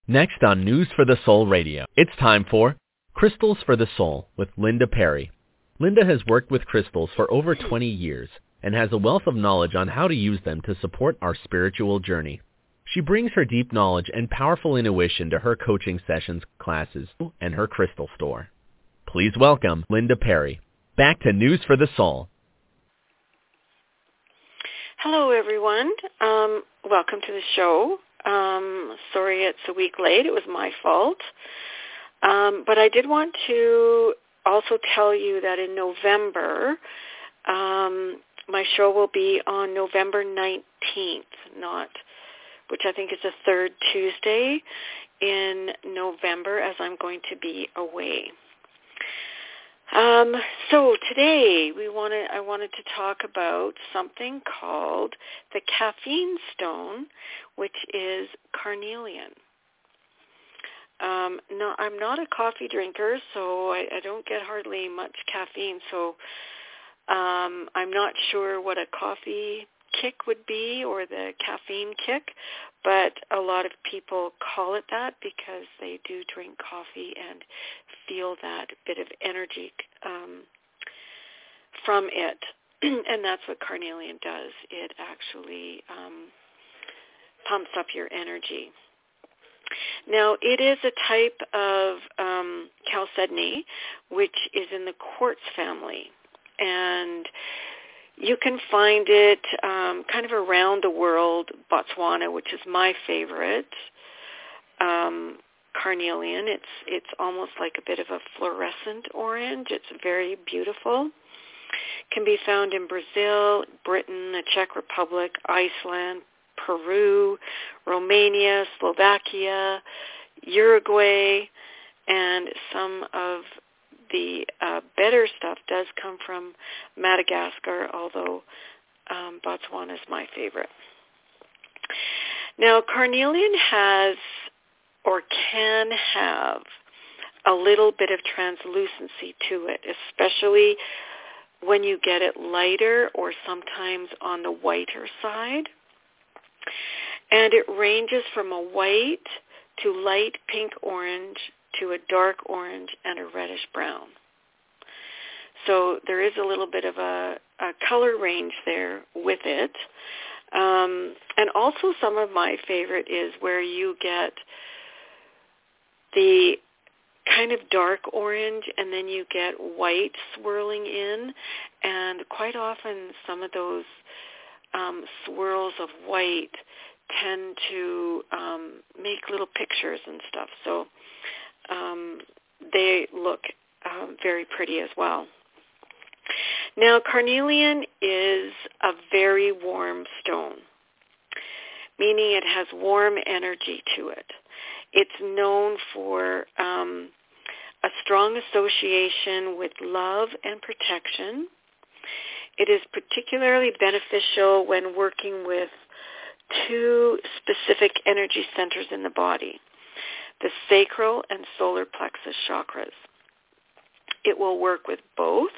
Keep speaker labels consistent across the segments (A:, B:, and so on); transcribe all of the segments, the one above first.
A: Next on News for the Soul Radio, it's time for Crystals for the Soul with Linda Perry. Linda has worked with crystals for over 20 years and has a wealth of knowledge on how to use them to support our spiritual journey. She brings her deep knowledge and powerful intuition to her coaching sessions, classes, and her crystal store. Please welcome Linda Perry. Back to News for the Soul.
B: Hello, everyone. Welcome to the show. Sorry it's a week late. It was my fault. But I did want to also tell you that in November, my show will be on November 19th, which I think is the third Tuesday in November, as I'm going to be away. So today I wanted to talk about something called the caffeine stone, which is carnelian. No, I'm not a coffee drinker, so I don't get hardly much caffeine, so I'm not sure what a coffee kick would be or the caffeine kick, but a lot of people call it that because they do drink coffee and feel that bit of energy from it. And that's what carnelian does. It actually pumps up your energy. Now, it is a type of chalcedony, which is in the quartz family. And you can find it kind of around the world. Botswana, which is my favorite, carnelian. It's almost like a bit of a fluorescent orange. It's very beautiful. Can be found in Brazil, Britain, the Czech Republic, Iceland, Peru, Romania, Slovakia, Uruguay, and some of the better stuff does come from Madagascar, although Botswana is my favorite. Now, carnelian has or can have a little bit of translucency to it, especially when you get it lighter or sometimes on the whiter side. And it ranges from a white to light pink orange to a dark orange and a reddish brown. So there is a little bit of a color range there with it. And also some of my favorite is where you get the kind of dark orange and then you get white swirling in. And quite often some of those swirls of white tend to make little pictures and stuff. So they look very pretty as well. Now, carnelian is a very warm stone, meaning it has warm energy to it. It's known for a strong association with love and protection. It is particularly beneficial when working with two specific energy centers in the body, the sacral and solar plexus chakras. It will work with both,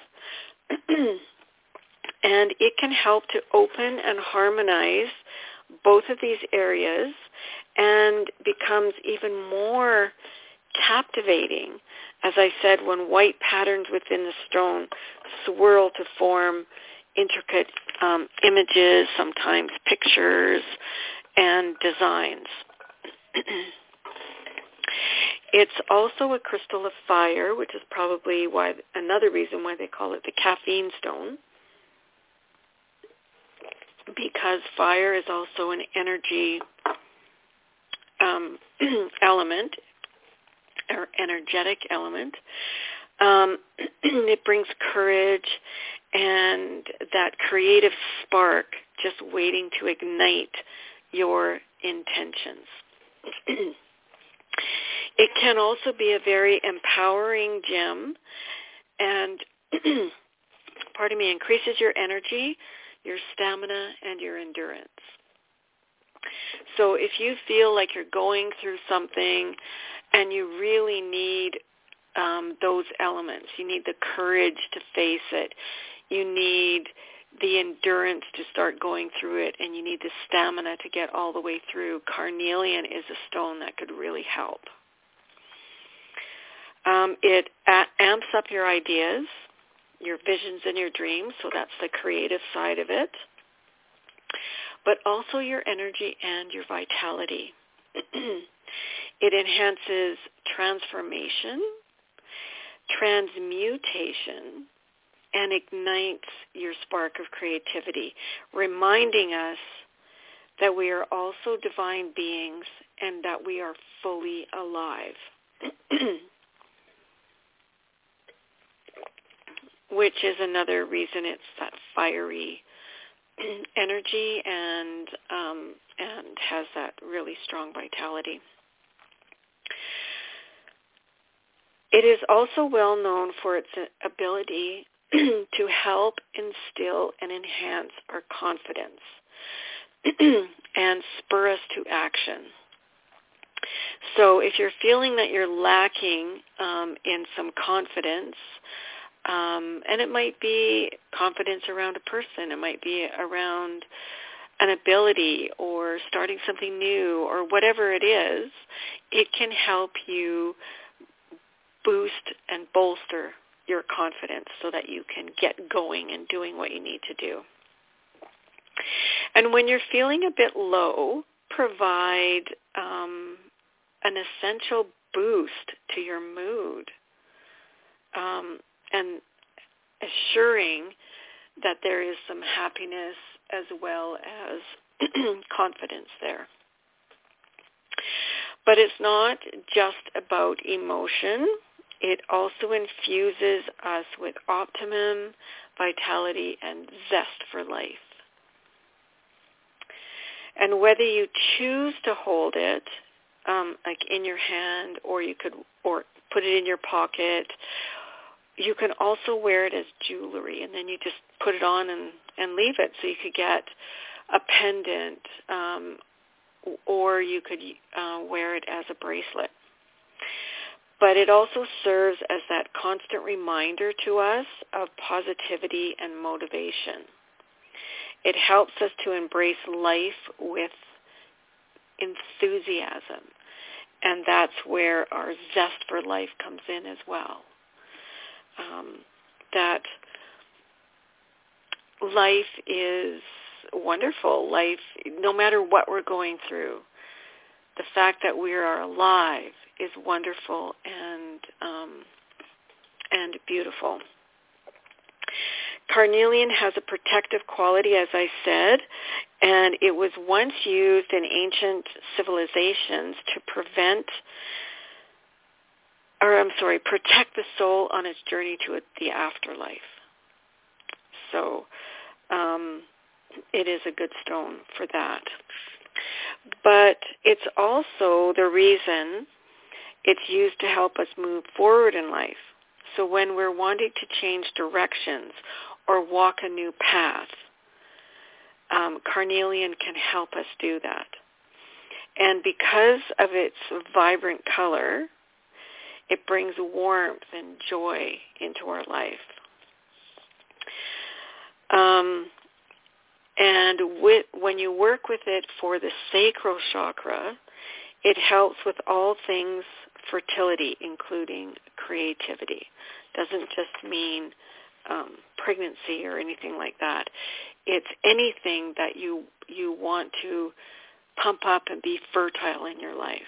B: and it can help to open and harmonize both of these areas and becomes even more captivating, as I said, when white patterns within the stone swirl to form intricate images, sometimes pictures and designs. It's also a crystal of fire, which is probably another reason why they call it the caffeine stone, because fire is also an energy element, or energetic element. It brings courage and that creative spark just waiting to ignite your intentions. It can also be a very empowering gem and, increases your energy, your stamina, and your endurance. So if you feel like you're going through something and you really need those elements, you need the courage to face it, you need the endurance to start going through it, and you need the stamina to get all the way through, carnelian is a stone that could really help. It amps up your ideas, your visions and your dreams, so that's the creative side of it, but also your energy and your vitality. It enhances transformation, transmutation, and ignites your spark of creativity, reminding us that we are also divine beings and that we are fully alive. Which is another reason it's that fiery energy and has that really strong vitality. It is also well known for its ability to help instill and enhance our confidence and spur us to action. So if you're feeling that you're lacking in some confidence, and it might be confidence around a person, it might be around an ability or starting something new or whatever it is, it can help you boost and bolster your confidence so that you can get going and doing what you need to do. And when you're feeling a bit low, provide an essential boost to your mood and assuring that there is some happiness as well as confidence there. But it's not just about emotion. It also infuses us with optimism, vitality, and zest for life. And whether you choose to hold it, like in your hand, or put it in your pocket, you can also wear it as jewelry, and then you just put it on and leave it. So you could get a pendant, or you could wear it as a bracelet. But it also serves as that constant reminder to us of positivity and motivation. It helps us to embrace life with enthusiasm, and that's where our zest for life comes in as well. That life is wonderful. Life, no matter what we're going through, the fact that we are alive is wonderful and beautiful. Carnelian has a protective quality, as I said, and it was once used in ancient civilizations to protect the soul on its journey to the afterlife. So it is a good stone for that. But it's also the reason it's used to help us move forward in life. So when we're wanting to change directions or walk a new path, carnelian can help us do that. And because of its vibrant color, it brings warmth and joy into our life. When you work with it for the sacral chakra, it helps with all things fertility, including creativity. Doesn't just mean pregnancy or anything like that. It's anything that you want to pump up and be fertile in your life.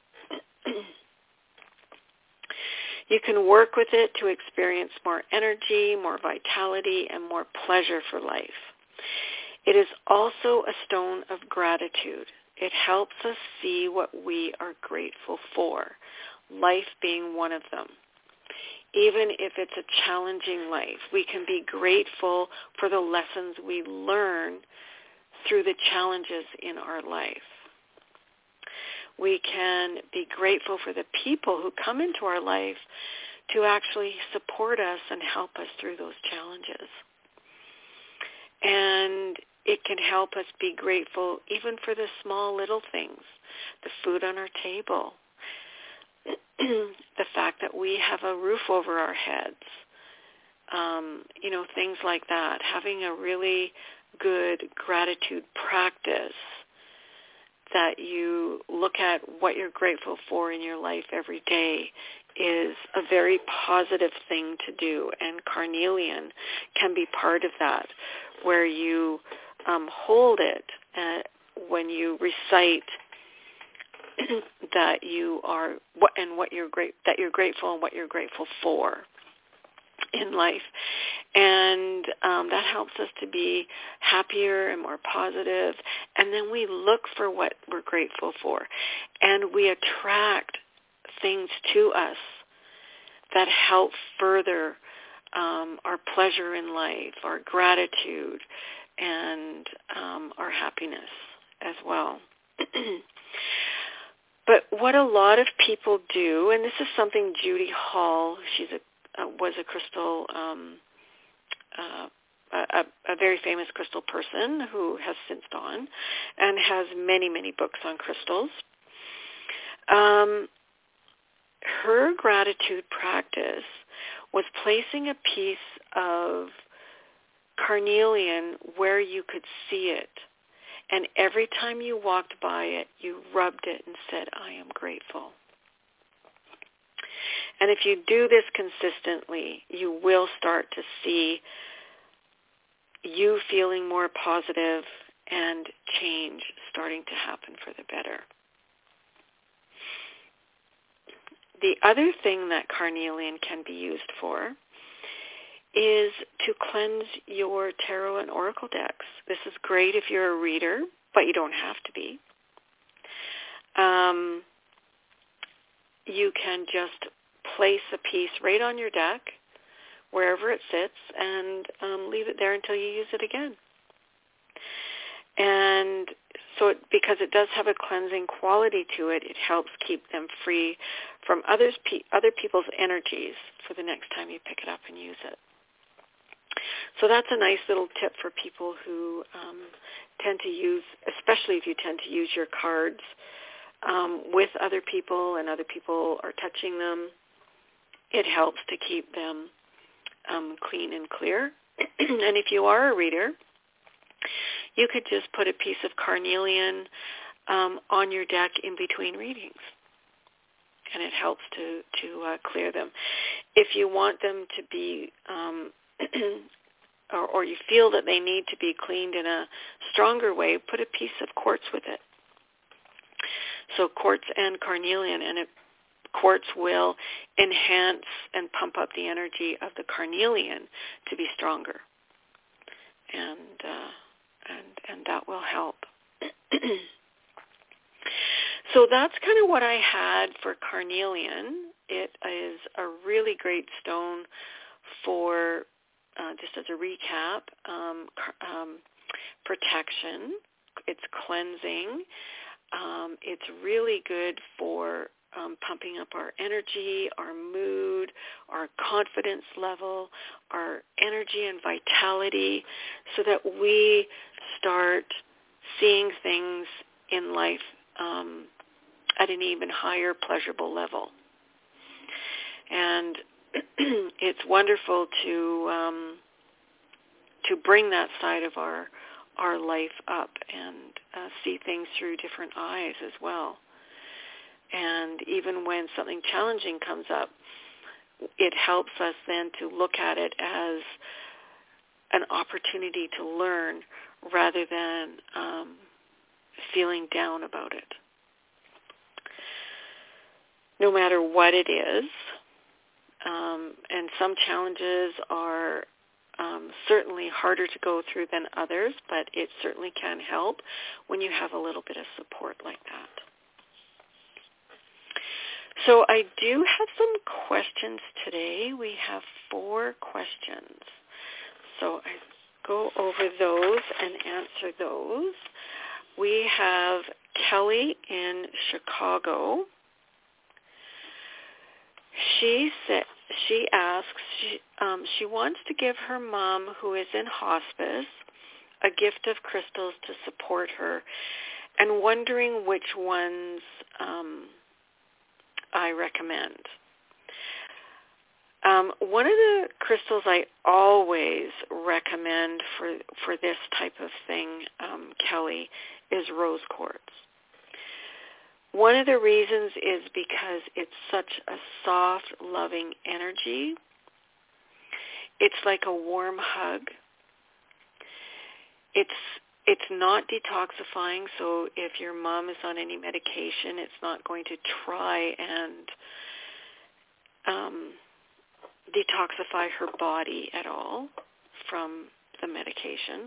B: You can work with it to experience more energy, more vitality, and more pleasure for life. It is also a stone of gratitude. It helps us see what we are grateful for, life being one of them. Even if it's a challenging life, we can be grateful for the lessons we learn through the challenges in our life. We can be grateful for the people who come into our life to actually support us and help us through those challenges. And it can help us be grateful even for the small little things, the food on our table, the fact that we have a roof over our heads, things like that. Having a really good gratitude practice that you look at what you're grateful for in your life every day is a very positive thing to do, and carnelian can be part of that, where you hold it when you recite that you are that you're grateful and what you're grateful for in life. And that helps us to be happier and more positive. And then we look for what we're grateful for. And we attract things to us that help further our pleasure in life, our gratitude, and our happiness as well. But what a lot of people do, and this is something Judy Hall, was a crystal, a very famous crystal person who has since gone and has many, many books on crystals. Her gratitude practice was placing a piece of carnelian where you could see it. And every time you walked by it, you rubbed it and said, I am grateful. And if you do this consistently, you will start to see you feeling more positive and change starting to happen for the better. The other thing that carnelian can be used for is to cleanse your tarot and oracle decks. This is great if you're a reader, but you don't have to be. You can just place a piece right on your deck, wherever it sits, and leave it there until you use it again. And so because it does have a cleansing quality to it, it helps keep them free from other people's energies for the next time you pick it up and use it. So that's a nice little tip for people who tend to use, especially if you tend to use your cards with other people and other people are touching them. It helps to keep them clean and clear. And if you are a reader, you could just put a piece of carnelian on your deck in between readings, and it helps to clear them. If you want them to be, or you feel that they need to be cleaned in a stronger way, put a piece of quartz with it. So quartz and carnelian, and quartz will enhance and pump up the energy of the carnelian to be stronger, and that will help. So that's kind of what I had for carnelian. It is a really great stone for, just as a recap, protection. It's cleansing. It's really good for pumping up our energy, our mood, our confidence level, our energy and vitality, so that we start seeing things in life at an even higher pleasurable level. And it's wonderful to bring that side of our life up and see things through different eyes as well. And even when something challenging comes up, it helps us then to look at it as an opportunity to learn rather than feeling down about it. No matter what it is, and some challenges are certainly harder to go through than others, but it certainly can help when you have a little bit of support like that. So I do have some questions today. We have 4 questions. So I go over those and answer those. We have Kelly in Chicago. She asks, she wants to give her mom, who is in hospice, a gift of crystals to support her, and wondering which ones I recommend. One of the crystals I always recommend for this type of thing, Kelly, is rose quartz. One of the reasons is because it's such a soft, loving energy. It's like a warm hug. It's not detoxifying, so if your mom is on any medication, it's not going to try and detoxify her body at all from the medication.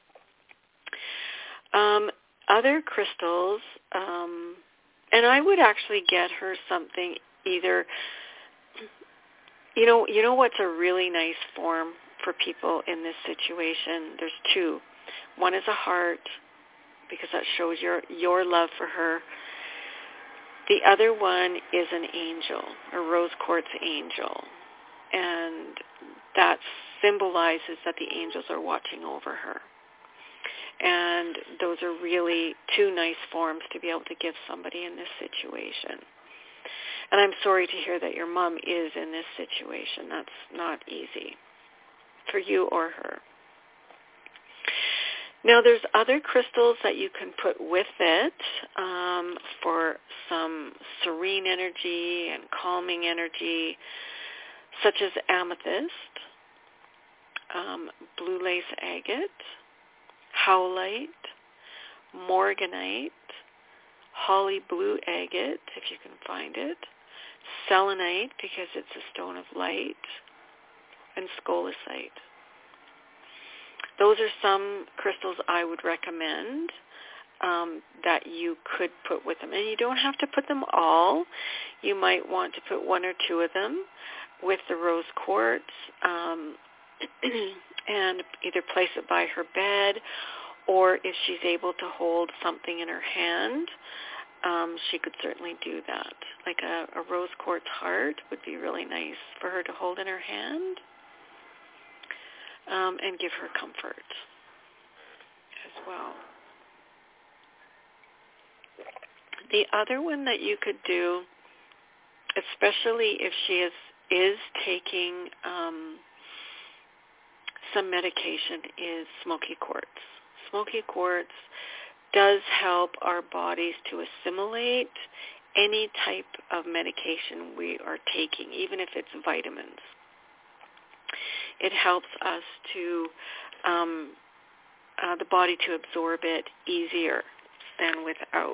B: Other crystals, and I would actually get her something either, you know what's a really nice form for people in this situation? There's two. One is a heart, because that shows your love for her. The other one is an angel, a rose quartz angel. And that symbolizes that the angels are watching over her. And those are really two nice forms to be able to give somebody in this situation. And I'm sorry to hear that your mom is in this situation. That's not easy for you or her. Now, there's other crystals that you can put with it for some serene energy and calming energy, such as amethyst, blue lace agate, howlite, morganite, holly blue agate, if you can find it, selenite, because it's a stone of light, and scolecite. Those are some crystals I would recommend that you could put with them. And you don't have to put them all. You might want to put one or two of them with the rose quartz and either place it by her bed, or if she's able to hold something in her hand, she could certainly do that. Like a rose quartz heart would be really nice for her to hold in her hand. And give her comfort as well. The other one that you could do, especially if she is taking some medication, is smoky quartz. Smoky quartz does help our bodies to assimilate any type of medication we are taking, even if it's vitamins. It helps us to, the body to absorb it easier than without.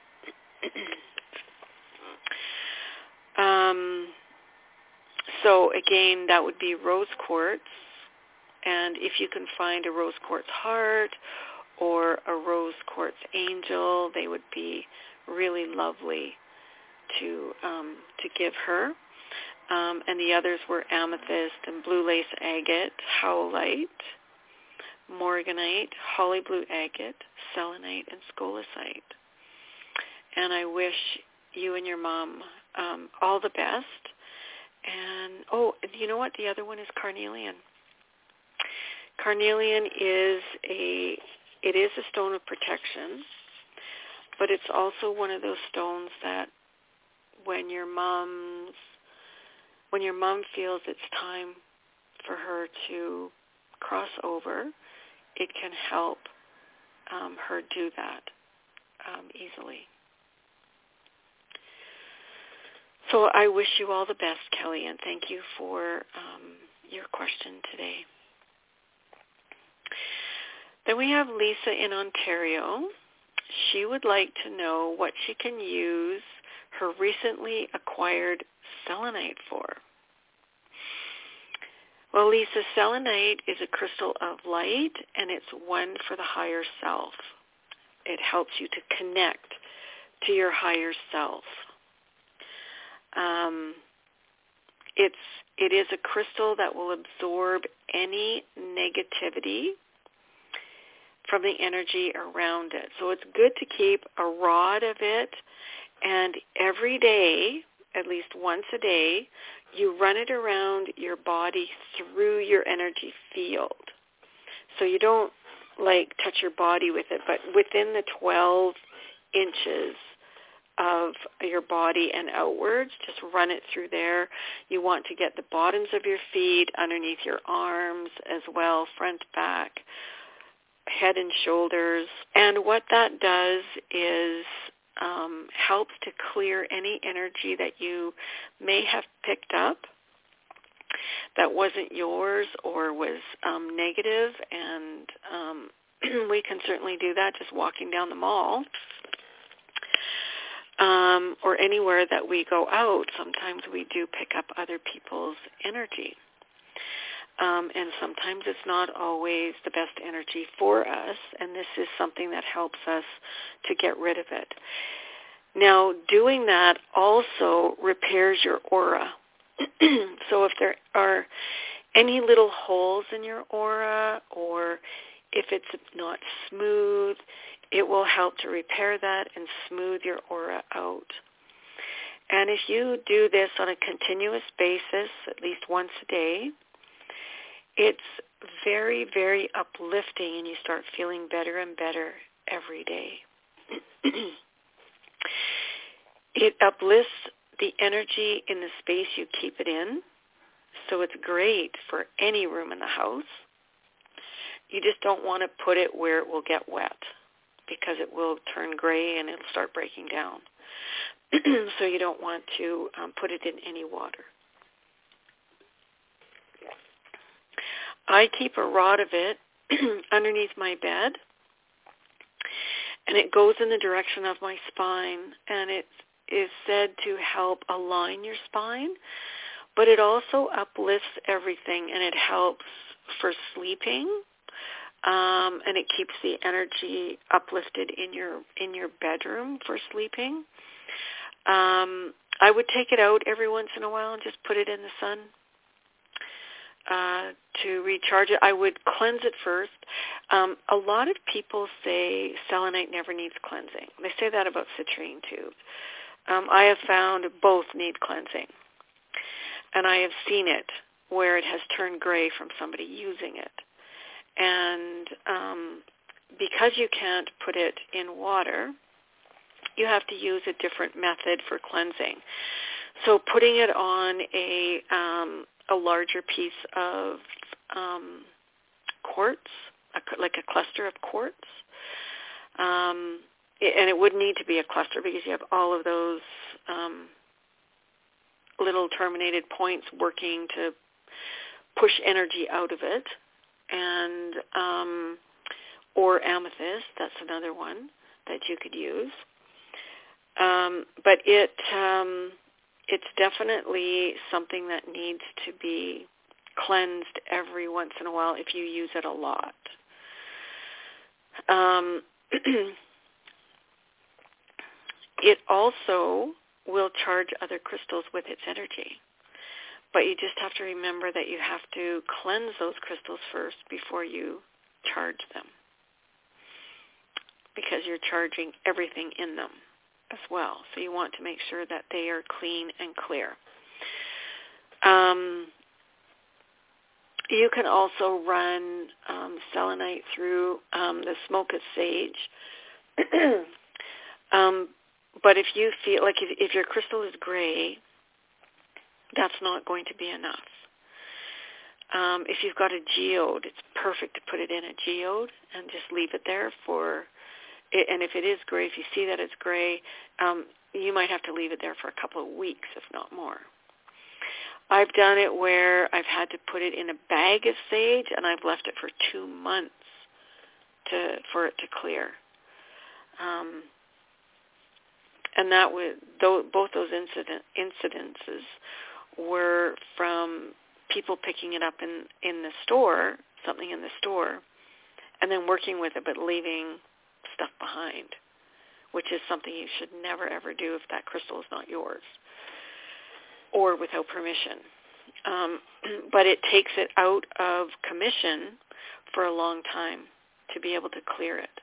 B: So again, that would be rose quartz. And if you can find a rose quartz heart or a rose quartz angel, they would be really lovely to give her. And the others were amethyst and blue lace agate, howlite, morganite, holly blue agate, selenite, and scolecite. And I wish you and your mom all the best. And, you know what? The other one is carnelian. Carnelian is a stone of protection, but it's also one of those stones that when your mom feels it's time for her to cross over, it can help her do that easily. So I wish you all the best, Kelly, and thank you for your question today. Then we have Lisa in Ontario. She would like to know what she can use her recently acquired selenite for. Well, Lisa, selenite is a crystal of light, and it's one for the higher self. It helps you to connect to your higher self. It is a crystal that will absorb any negativity from the energy around it. So it's good to keep a rod of it, and every day, at least once a day, you run it around your body through your energy field. So you don't touch your body with it, but within the 12 inches of your body and outwards. Just run it through there. You want to get the bottoms of your feet, underneath your arms as well, front, back, head and shoulders. And what that does is helps to clear any energy that you may have picked up that wasn't yours or was negative. And we can certainly do that just walking down the mall or anywhere that we go out. Sometimes we do pick up other people's energy. And sometimes it's not always the best energy for us, and this is something that helps us to get rid of it. Now, doing that also repairs your aura. So if there are any little holes in your aura, or if it's not smooth, it will help to repair that and smooth your aura out. And if you do this on a continuous basis, at least once a day, it's very, very uplifting, and you start feeling better and better every day. It uplifts the energy in the space you keep it in, so it's great for any room in the house. You just don't want to put it where it will get wet, because it will turn gray and it'll start breaking down. So you don't want to put it in any water. I keep a rod of it underneath my bed, and it goes in the direction of my spine, and it is said to help align your spine, but it also uplifts everything, and it helps for sleeping, and it keeps the energy uplifted in your bedroom for sleeping. I would take it out every once in a while and just put it in the sun. To recharge it. I would cleanse it first. A lot of people say selenite never needs cleansing. They say that about citrine too. I have found both need cleansing. And I have seen it where it has turned gray from somebody using it. And because you can't put it in water, you have to use a different method for cleansing. So putting it on a larger piece of quartz, like a cluster of quartz. And it would need to be a cluster because you have all of those little terminated points working to push energy out of it. And or amethyst, that's another one that you could use. But it's definitely something that needs to be cleansed every once in a while if you use it a lot. It also will charge other crystals with its energy. But you just have to remember that you have to cleanse those crystals first before you charge them, because you're charging everything in them as well. So you want to make sure that they are clean and clear. You can also run selenite through the smoke of sage. But if you feel like if your crystal is gray, that's not going to be enough. If you've got a geode, it's perfect to put it in a geode and just leave it there for, and if it is gray, if you see that it's gray, you might have to leave it there for a couple of weeks, if not more. I've done it where I've had to put it in a bag of sage, and I've left it for 2 months for it to clear. And that was both those incidences were from people picking it up in the store, something in the store, and then working with it but leaving stuff behind, which is something you should never ever do if that crystal is not yours or without permission. But it takes it out of commission for a long time to be able to clear it,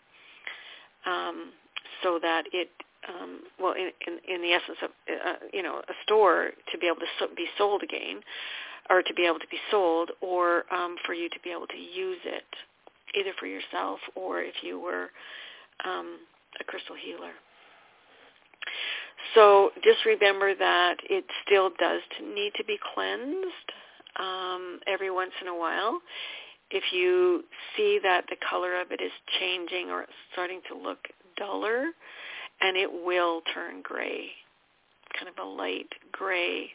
B: so that it, in the essence of a store, to be able to be sold again, or to be able to be sold, or for you to be able to use it, either for yourself or if you were a crystal healer. So just remember that it still does need to be cleansed every once in a while. If you see that the color of it is changing or it's starting to look duller, and it will turn gray, kind of a light gray,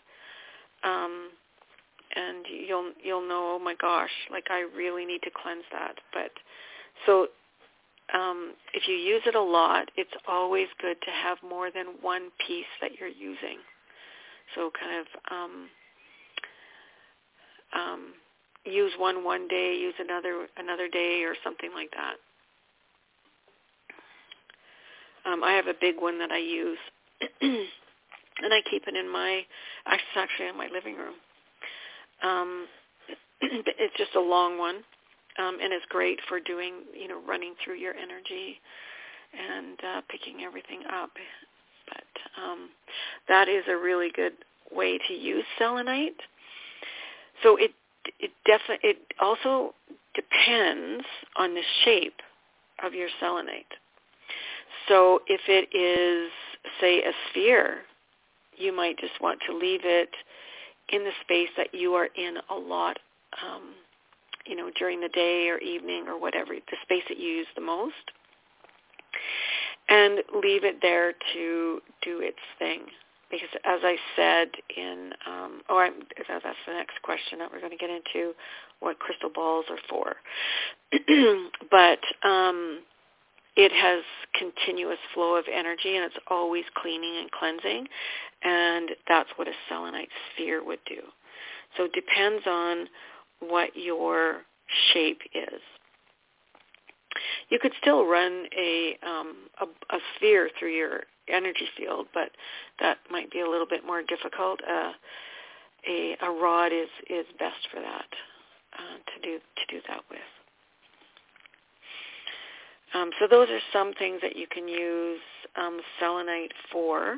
B: and you'll know, oh my gosh, like I really need to cleanse that. But so if you use it a lot, it's always good to have more than one piece that you're using. So kind of use one day, use another day, or something like that. I have a big one that I use, and I keep it in it's actually in my living room. It's just a long one, and it's great for doing, running through your energy and picking everything up. But that is a really good way to use selenite. So it also depends on the shape of your selenite. So if it is, say, a sphere, you might just want to leave it in the space that you are in a lot, during the day or evening or whatever, the space that you use the most, and leave it there to do its thing. Because as I said that's the next question that we're going to get into, what crystal balls are for. But it has continuous flow of energy, and it's always cleaning and cleansing, and that's what a selenite sphere would do. So it depends on what your shape is. You could still run a sphere through your energy field, but that might be a little bit more difficult. A rod is best for that, to do that with. So those are some things that you can use selenite for.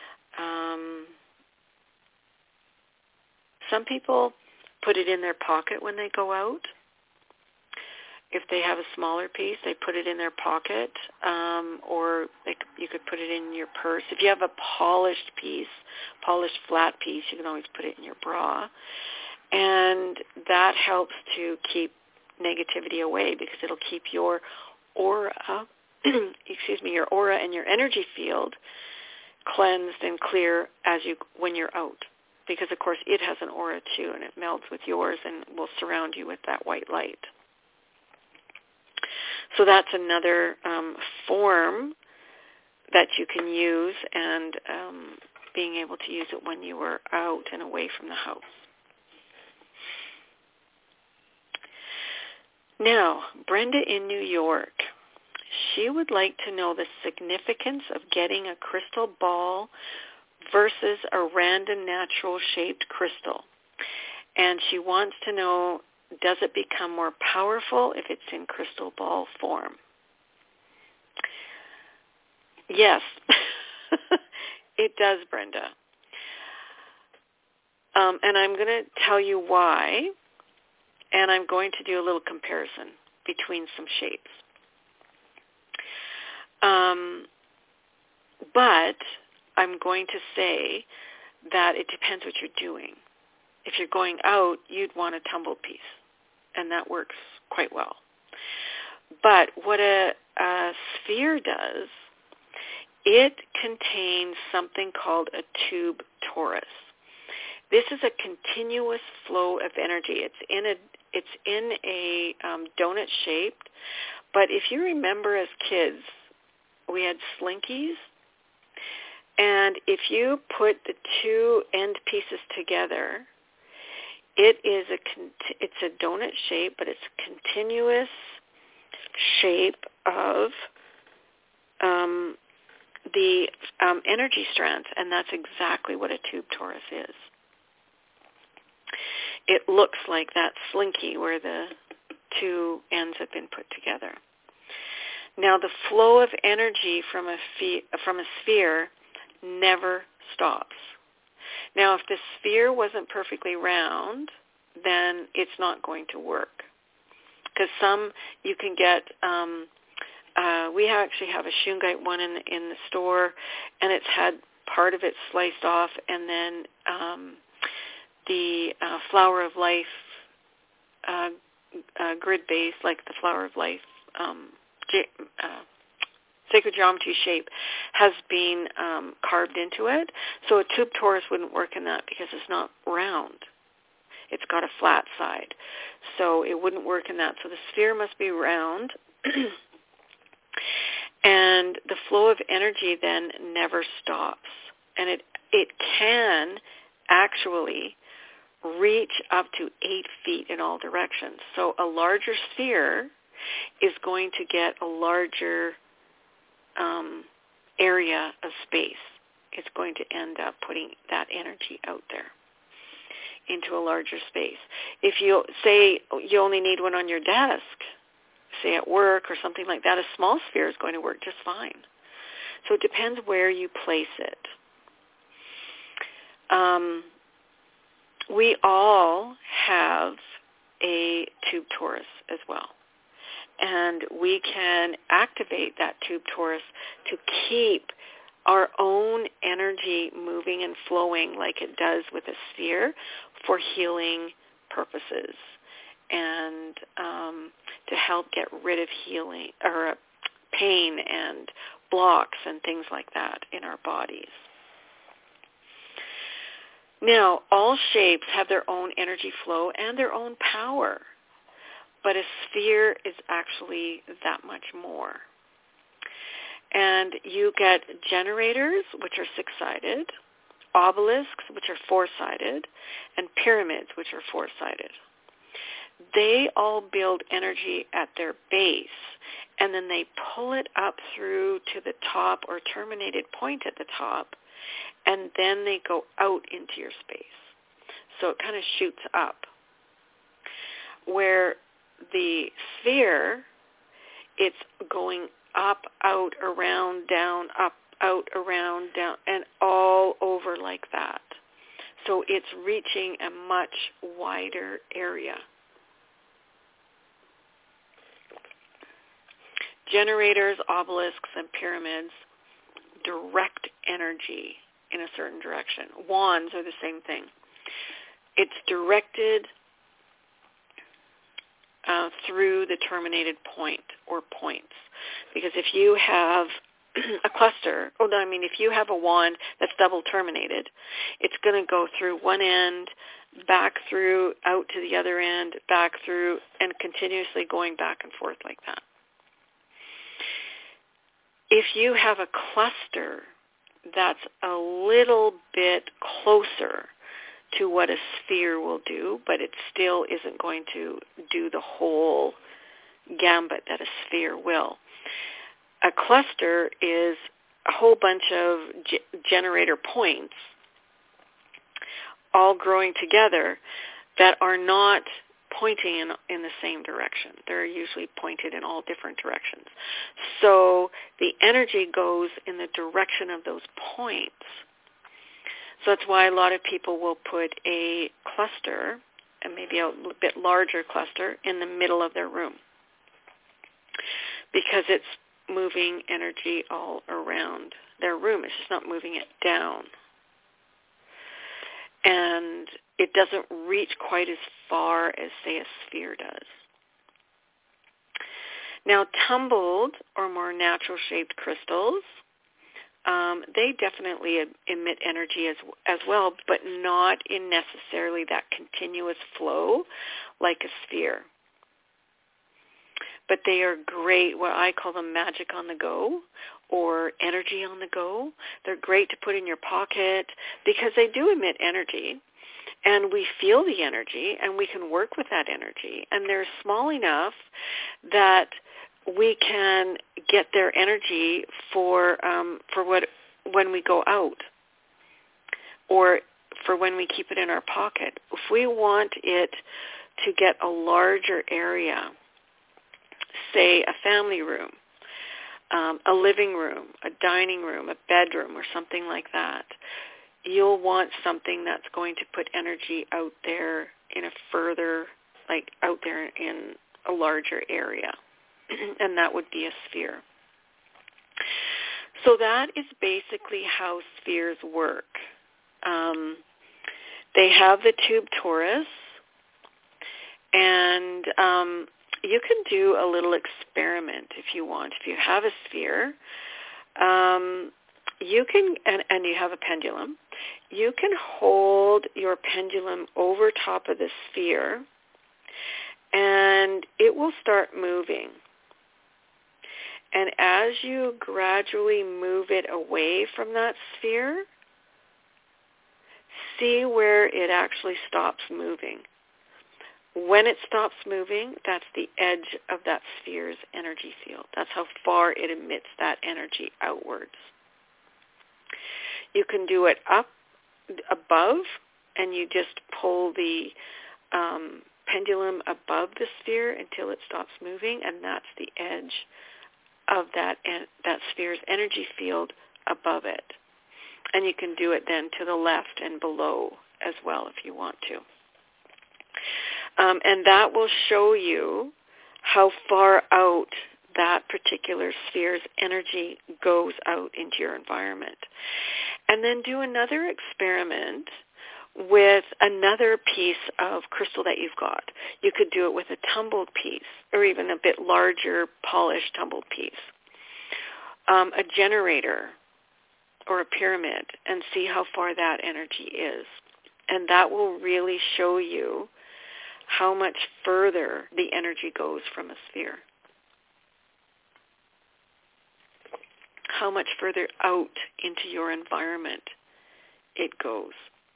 B: Some people put it in their pocket when they go out. If they have a smaller piece, they put it in their pocket, or you could put it in your purse. If you have a polished flat piece, you can always put it in your bra. And that helps to keep negativity away, because it'll keep your aura, your aura and your energy field cleansed and clear when you're out. Because, of course, it has an aura, too, and it melds with yours and will surround you with that white light. So that's another form that you can use, and being able to use it when you are out and away from the house. Now, Brenda in New York, she would like to know the significance of getting a crystal ball versus a random natural shaped crystal. And she wants to know, does it become more powerful if it's in crystal ball form? Yes, it does, Brenda. And I'm going to tell you why, and I'm going to do a little comparison between some shapes. But I'm going to say that it depends what you're doing. If you're going out, you'd want a tumbled piece, and that works quite well. But what a sphere does, it contains something called a tube torus. This is a continuous flow of energy. It's in a donut shaped, but if you remember as kids, we had slinkies, and if you put the two end pieces together, it's a donut shape, but it's a continuous shape of the energy strands, and that's exactly what a tube torus is. It looks like that slinky where the two ends have been put together. Now, the flow of energy from a sphere never stops. Now, if the sphere wasn't perfectly round, then it's not going to work. Because you can get, we actually have a shungite one in the store, and it's had part of it sliced off, and then the Flower of Life grid base, like the Flower of Life sacred geometry shape, has been carved into it. So a tube torus wouldn't work in that because it's not round. It's got a flat side. So it wouldn't work in that. So the sphere must be round. And the flow of energy then never stops. And it can actually reach up to 8 feet in all directions. So a larger sphere is going to get a larger area of space. It's going to end up putting that energy out there into a larger space. If you say you only need one on your desk, say at work or something like that, a small sphere is going to work just fine. So it depends where you place it. We all have a tube torus as well. And we can activate that tube torus to keep our own energy moving and flowing like it does with a sphere for healing purposes and to help get rid of healing or pain and blocks and things like that in our bodies. Now, all shapes have their own energy flow and their own power, but a sphere is actually that much more. And you get generators, which are 6-sided, obelisks, which are 4-sided, and pyramids, which are 4-sided. They all build energy at their base, and then they pull it up through to the top or terminated point at the top, and then they go out into your space. So it kind of shoots up. Where the sphere, it's going up, out, around, down, up, out, around, down, and all over like that. So it's reaching a much wider area. Generators, obelisks, and pyramids direct energy in a certain direction. Wands are the same thing. It's directed through the terminated point or points. Because if you have a cluster, if you have a wand that's double terminated, it's going to go through one end, back through, out to the other end, back through, and continuously going back and forth like that. If you have a cluster that's a little bit closer to what a sphere will do, but it still isn't going to do the whole gambit that a sphere will. A cluster is a whole bunch of generator points all growing together that are not pointing in the same direction. They're usually pointed in all different directions. So the energy goes in the direction of those points. So that's why a lot of people will put a cluster, and maybe a bit larger cluster, in the middle of their room, because it's moving energy all around their room. It's just not moving it down. And it doesn't reach quite as far as, say, a sphere does. Now, tumbled or more natural-shaped crystals, they definitely emit energy as well, but not in necessarily that continuous flow like a sphere. But they are great, what I call them magic on the go or energy on the go. They're great to put in your pocket because they do emit energy, and we feel the energy, and we can work with that energy. And they're small enough that we can get their energy for when we go out, or for when we keep it in our pocket. If we want it to get a larger area, say a family room, a living room, a dining room, a bedroom, or something like that, you'll want something that's going to put energy out there in a further, like out there in a larger area. And that would be a sphere. So that is basically how spheres work. They have the tube torus, and you can do a little experiment if you want. If you have a sphere, you can, and you have a pendulum, you can hold your pendulum over top of the sphere, and it will start moving. And as you gradually move it away from that sphere, see where it actually stops moving. When it stops moving, that's the edge of that sphere's energy field. That's how far it emits that energy outwards. You can do it up above, and you just pull the pendulum above the sphere until it stops moving, and that's the edge of that sphere's energy field above it. And you can do it then to the left and below as well if you want to. And that will show you how far out that particular sphere's energy goes out into your environment. And then do another experiment with another piece of crystal that you've got. You could do it with a tumbled piece, or even a bit larger, polished tumbled piece. A generator or a pyramid, and see how far that energy is. And that will really show you how much further the energy goes from a sphere. How much further out into your environment it goes.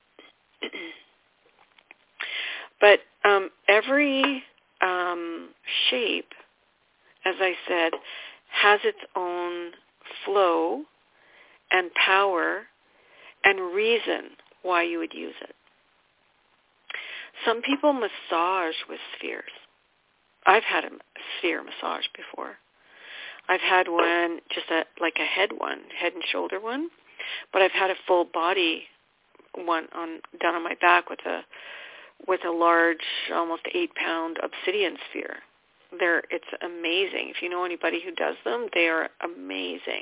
B: But every shape, as I said, has its own flow and power and reason why you would use it. Some people massage with spheres. I've had a sphere massage before. I've had one, just like a head and shoulder one, but I've had a full body one down on my back with a large, almost 8-pound obsidian sphere. It's amazing. If you know anybody who does them, they are amazing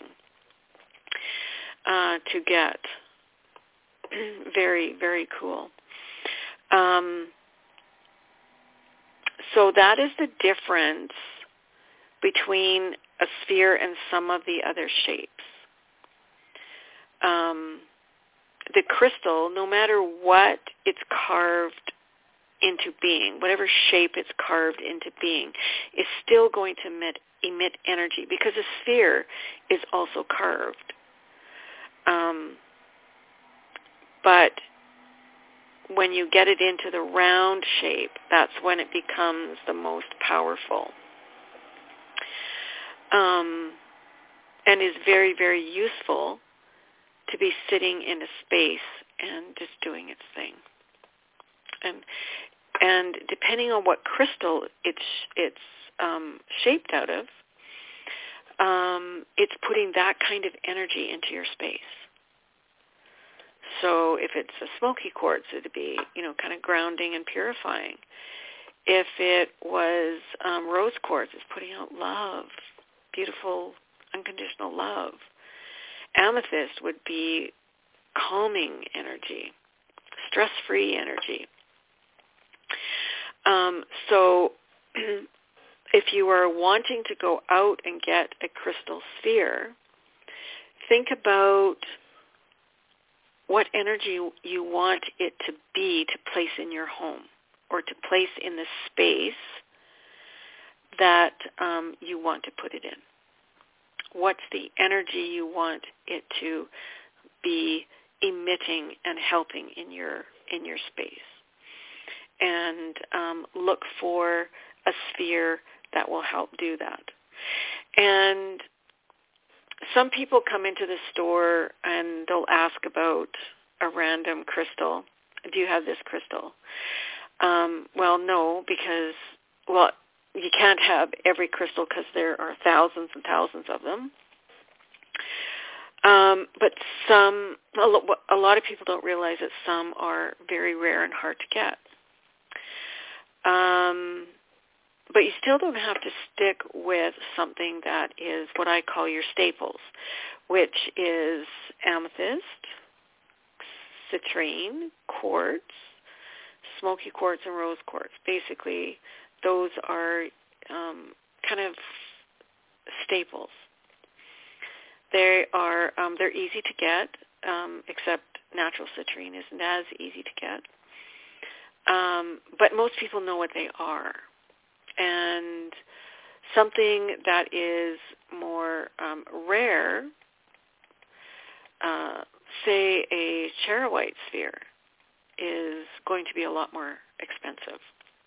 B: to get. Very, very cool. So that is the difference between a sphere and some of the other shapes. The crystal, no matter what it's carved into being, whatever shape it's carved into being, is still going to emit energy, because a sphere is also carved. But when you get it into the round shape, that's when it becomes the most powerful. And is very, very useful to be sitting in a space and just doing its thing. And depending on what crystal it's shaped out of, it's putting that kind of energy into your space. So if it's a smoky quartz, it'd be, kind of grounding and purifying. If it was rose quartz, it's putting out love, beautiful, unconditional love. Amethyst would be calming energy, stress-free energy. So if you are wanting to go out and get a crystal sphere, think about what energy you want it to be to place in your home, or to place in the space that you want to put it in. What's the energy you want it to be emitting and helping in your space? And look for a sphere that will help do that. And some people come into the store and they'll ask about a random crystal. Do you have this crystal? Well, no, because, you can't have every crystal because there are thousands and thousands of them. But a lot of people don't realize that some are very rare and hard to get. But you still don't have to stick with something that is what I call your staples, which is amethyst, citrine, quartz, smoky quartz, and rose quartz. Basically, those are kind of staples. They're easy to get, except natural citrine isn't as easy to get. But most people know what they are. And something that is more rare, say a charoite sphere, is going to be a lot more expensive.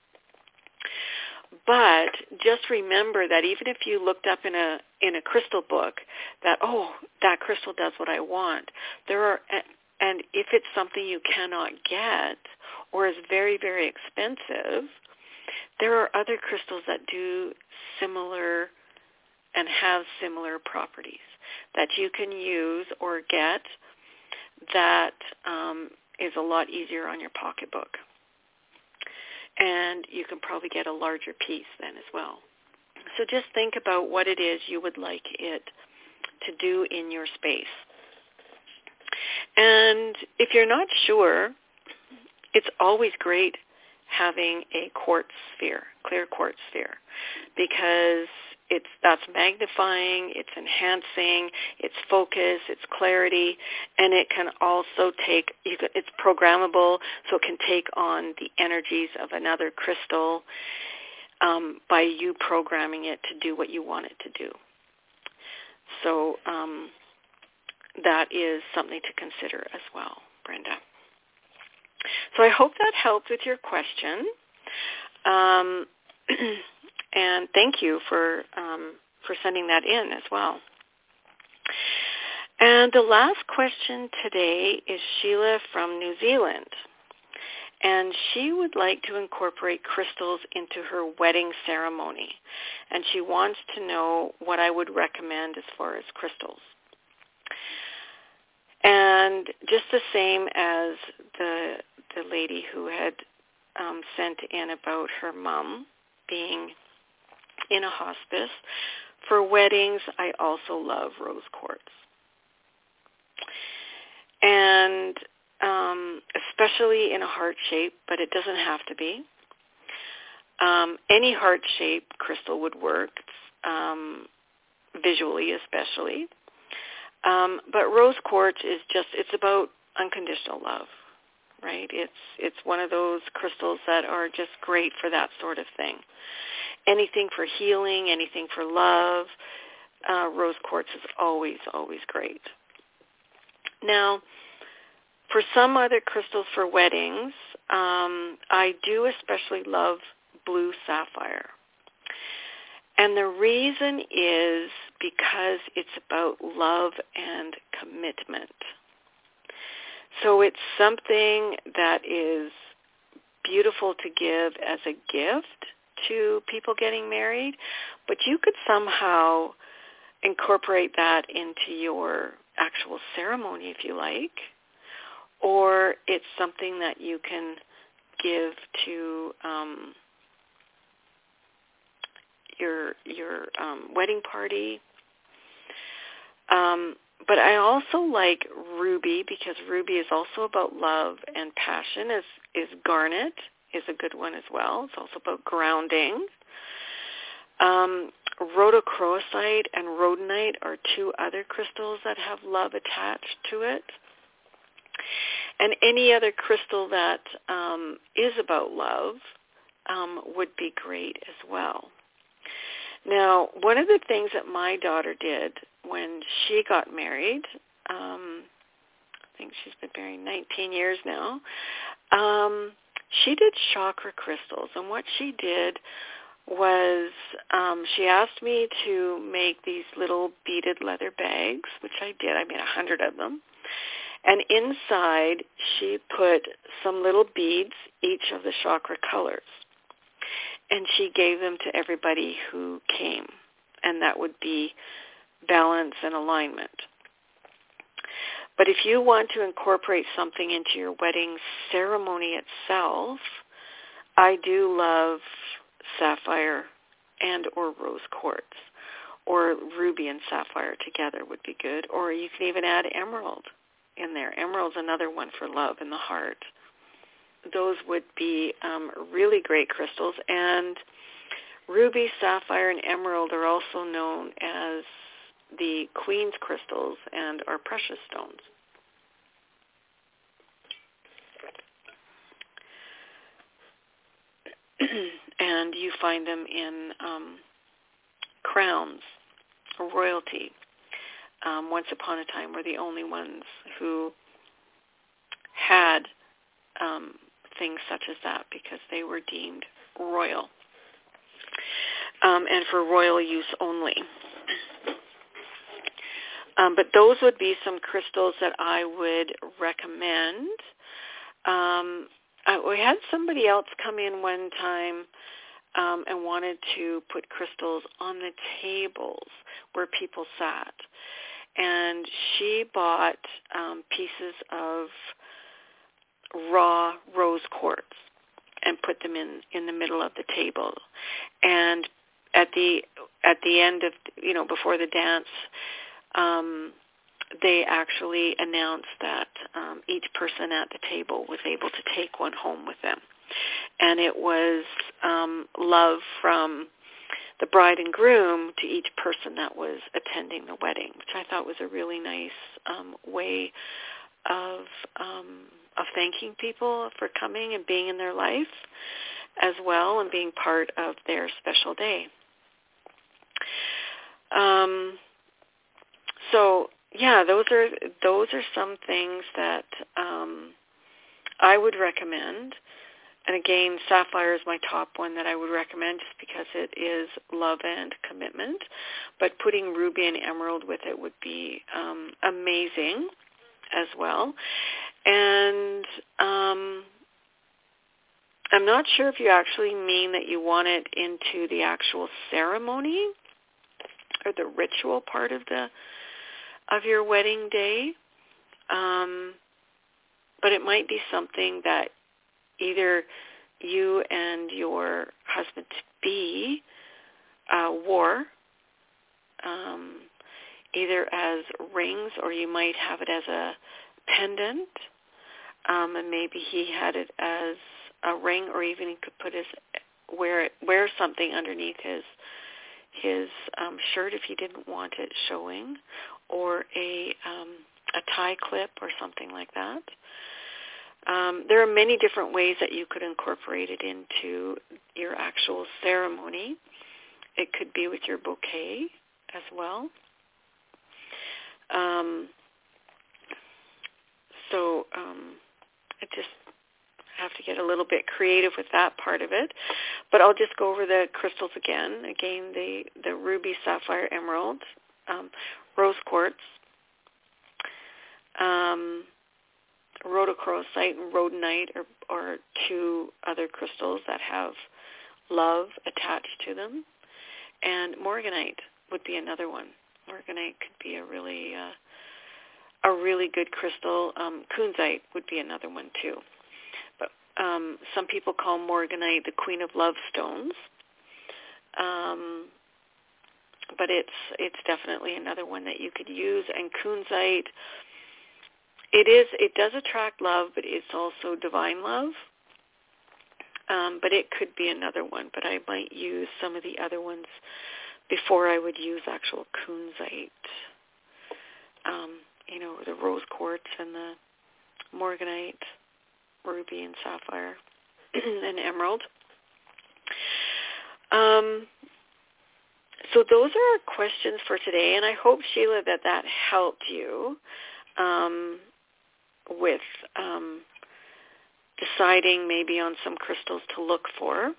B: But just remember that even if you looked up in a crystal book that, oh, that crystal does what I want, and if it's something you cannot get or is very, very expensive, there are other crystals that do similar and have similar properties that you can use or get that is a lot easier on your pocketbook. And you can probably get a larger piece then as well. So just think about what it is you would like it to do in your space. And if you're not sure, it's always great having a quartz sphere, clear quartz sphere, because that's magnifying, it's enhancing, it's focus, it's clarity, and it can also it's programmable, so it can take on the energies of another crystal by you programming it to do what you want it to do. So that is something to consider as well, Brenda. So I hope that helped with your question. And thank you for sending that in as well. And the last question today is Sheila from New Zealand. And she would like to incorporate crystals into her wedding ceremony. And she wants to know what I would recommend as far as crystals. And just the same as the lady who had sent in about her mom being in a hospice, for weddings, I also love rose quartz. And especially in a heart shape, but it doesn't have to be. Any heart shape crystal would work, visually especially. But rose quartz is it's about unconditional love, right? It's one of those crystals that are just great for that sort of thing. Anything for healing, anything for love, rose quartz is always, always great. Now, for some other crystals for weddings, I do especially love blue sapphire. And the reason is because it's about love and commitment. So it's something that is beautiful to give as a gift to people getting married, but you could somehow incorporate that into your actual ceremony if you like, or it's something that you can give to your wedding party. But I also like ruby, because ruby is also about love and passion, is garnet is a good one as well. It's also about grounding. Rhodochrosite and rhodonite are two other crystals that have love attached to it. And any other crystal that is about love would be great as well. Now, one of the things that my daughter did when she got married, I think she's been married 19 years now, she did chakra crystals. And what she did was she asked me to make these little beaded leather bags, which I did. I made 100 of them. And inside, she put some little beads, each of the chakra colors. And she gave them to everybody who came. And that would be balance and alignment. But if you want to incorporate something into your wedding ceremony itself, I do love sapphire and or rose quartz, or ruby and sapphire together would be good, or you can even add emerald in there. Emerald's another one for love in the heart. Those would be really great crystals, and ruby, sapphire, and emerald are also known as the Queen's crystals and are precious stones. And you find them in crowns or royalty. Once upon a time were the only ones who had things such as that because they were deemed royal and for royal use only. But those would be some crystals that I would recommend. We had somebody else come in one time and wanted to put crystals on the tables where people sat. And she bought pieces of raw rose quartz and put them in the middle of the table. And at the end of, before the dance, they actually announced that each person at the table was able to take one home with them. And it was love from the bride and groom to each person that was attending the wedding, which I thought was a really nice way of thanking people for coming and being in their life as well and being part of their special day. So yeah, those are some things that I would recommend. And again, sapphire is my top one that I would recommend just because it is love and commitment. But putting ruby and emerald with it would be amazing as well. And I'm not sure if you actually mean that you want it into the actual ceremony or the ritual part of your wedding day. But it might be something that either you and your husband-to-be wore, either as rings, or you might have it as a pendant, and maybe he had it as a ring, or even he could wear something underneath his shirt if he didn't want it showing, or a tie clip or something like that. There are many different ways that you could incorporate it into your actual ceremony. It could be with your bouquet as well. I just have to get a little bit creative with that part of it. But I'll just go over the crystals again. Again, the ruby, sapphire, emerald, rose quartz, rhodochrosite and rhodonite are two other crystals that have love attached to them. And morganite would be another one. Morganite could be a really good crystal. Kunzite would be another one too. But some people call morganite the queen of love stones. But it's definitely another one that you could use. And kunzite, it does attract love, but it's also divine love. But it could be another one. But I might use some of the other ones before I would use actual kunzite. The rose quartz and the morganite, ruby and sapphire, and emerald. So those are our questions for today, and I hope, Sheila, that helped you with deciding maybe on some crystals to look for.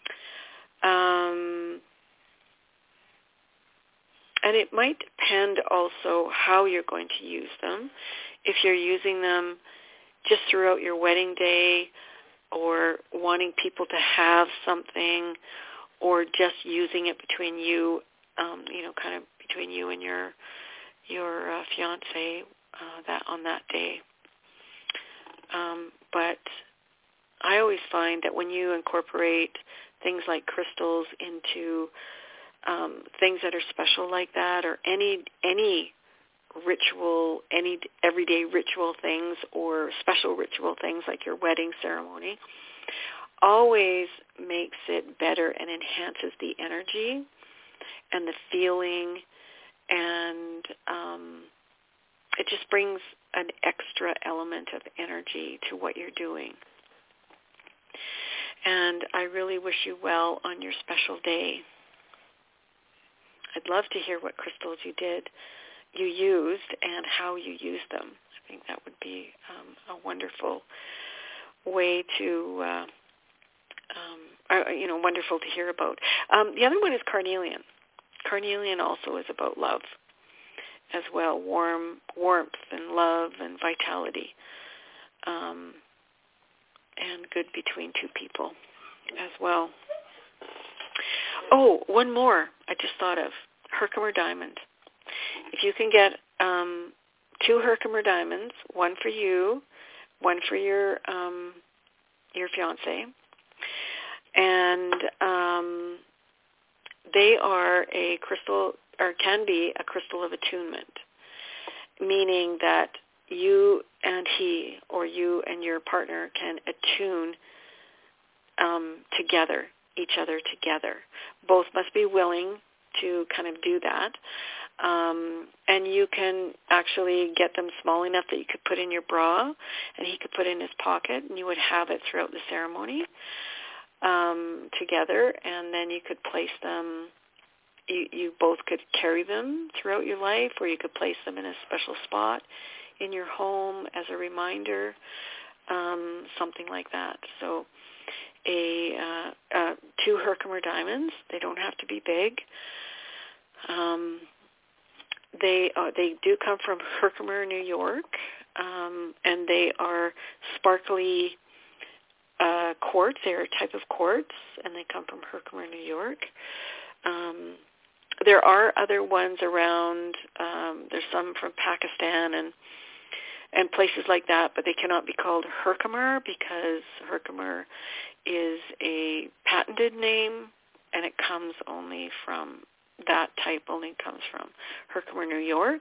B: And it might depend also how you're going to use them. If you're using them just throughout your wedding day, or wanting people to have something, or just using it between you, kind of between you and your fiance that on that day. But I always find that when you incorporate things like crystals into things that are special like that, or any ritual, any everyday ritual things or special ritual things like your wedding ceremony, always makes it better and enhances the energy and the feeling, and it just brings an extra element of energy to what you're doing. And I really wish you well on your special day. I'd love to hear what crystals you used and how you used them. I think that would be a wonderful way to, wonderful to hear about. The other one is carnelian. Carnelian also is about love as well, warmth and love and vitality, and good between two people as well. Oh, one more I just thought of, Herkimer diamond. If you can get 2 Herkimer diamonds, one for you, one for your fiance, and they are a crystal, or can be a crystal of attunement, meaning that you and he, or you and your partner, can attune together, each other together. Both must be willing to kind of do that. And you can actually get them small enough that you could put in your bra and he could put in his pocket, and you would have it throughout the ceremony together, and then you could place them. You both could carry them throughout your life, or you could place them in a special spot in your home as a reminder, something like that. So 2 Herkimer diamonds, they don't have to be big. They do come from Herkimer, New York, and they are sparkly quartz. They're a type of quartz, and they come from Herkimer, New York. There are other ones around. There's some from Pakistan and places like that, but they cannot be called Herkimer because Herkimer is a patented name, and it comes only from, that type only comes from Herkimer, New York.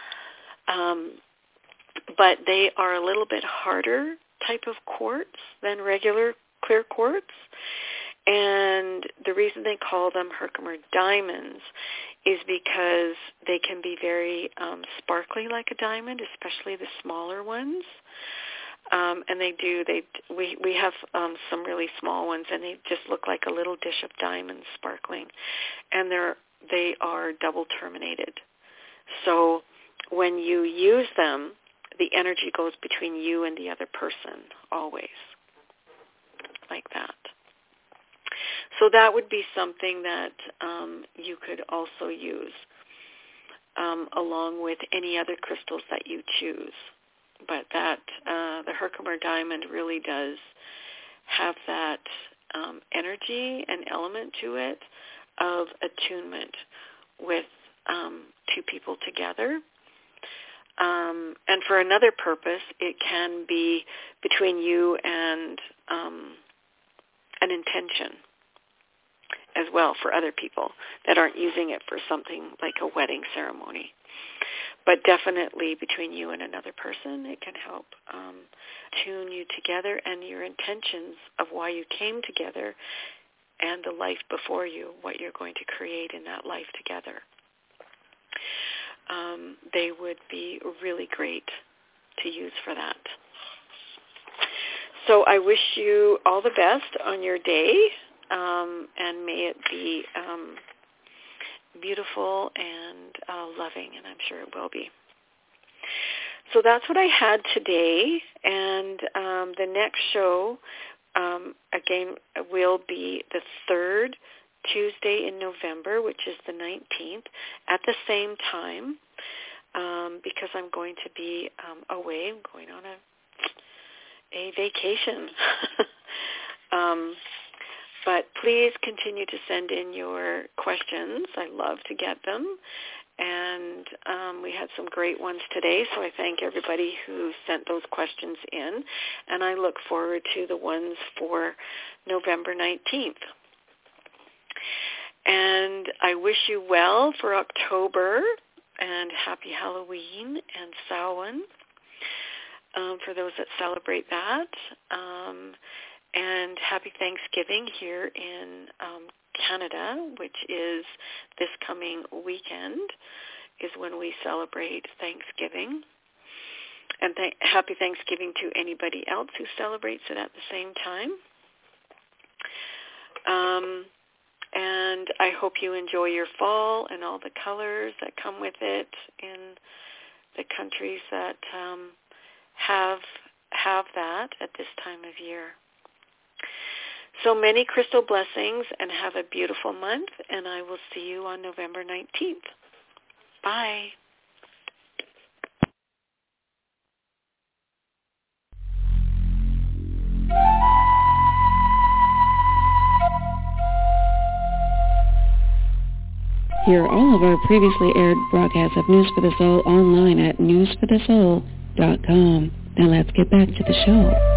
B: But they are a little bit harder type of quartz than regular clear quartz. And the reason they call them Herkimer diamonds is because they can be very sparkly like a diamond, especially the smaller ones. And we have some really small ones, and they just look like a little dish of diamonds sparkling. And they are double terminated. So when you use them, the energy goes between you and the other person, always, like that. So that would be something that you could also use along with any other crystals that you choose. But that the Herkimer diamond really does have that energy and element to it of attunement with 2 people together. And for another purpose, it can be between you and an intention as well for other people that aren't using it for something like a wedding ceremony. But definitely between you and another person, it can help tune you together and your intentions of why you came together and the life before you, what you're going to create in that life together. They would be really great to use for that. So I wish you all the best on your day, and may it be beautiful and loving, and I'm sure it will be. So that's what I had today, and the next show, again, will be the 3rd Tuesday in November, which is the 19th, at the same time, because I'm going to be away. I'm going on a vacation. But please continue to send in your questions. I love to get them. And we had some great ones today, so I thank everybody who sent those questions in. And I look forward to the ones for November 19th. And I wish you well for October, and happy Halloween and Samhain for those that celebrate that. And happy Thanksgiving here in Canada, which is this coming weekend, is when we celebrate Thanksgiving. And happy Thanksgiving to anybody else who celebrates it at the same time. And I hope you enjoy your fall and all the colors that come with it in the countries that have that at this time of year. So many crystal blessings, and have a beautiful month, and I will see you on November 19th. Bye.
C: Hear all of our previously aired broadcasts of News for the Soul online at newsforthesoul.com. Now let's get back to the show.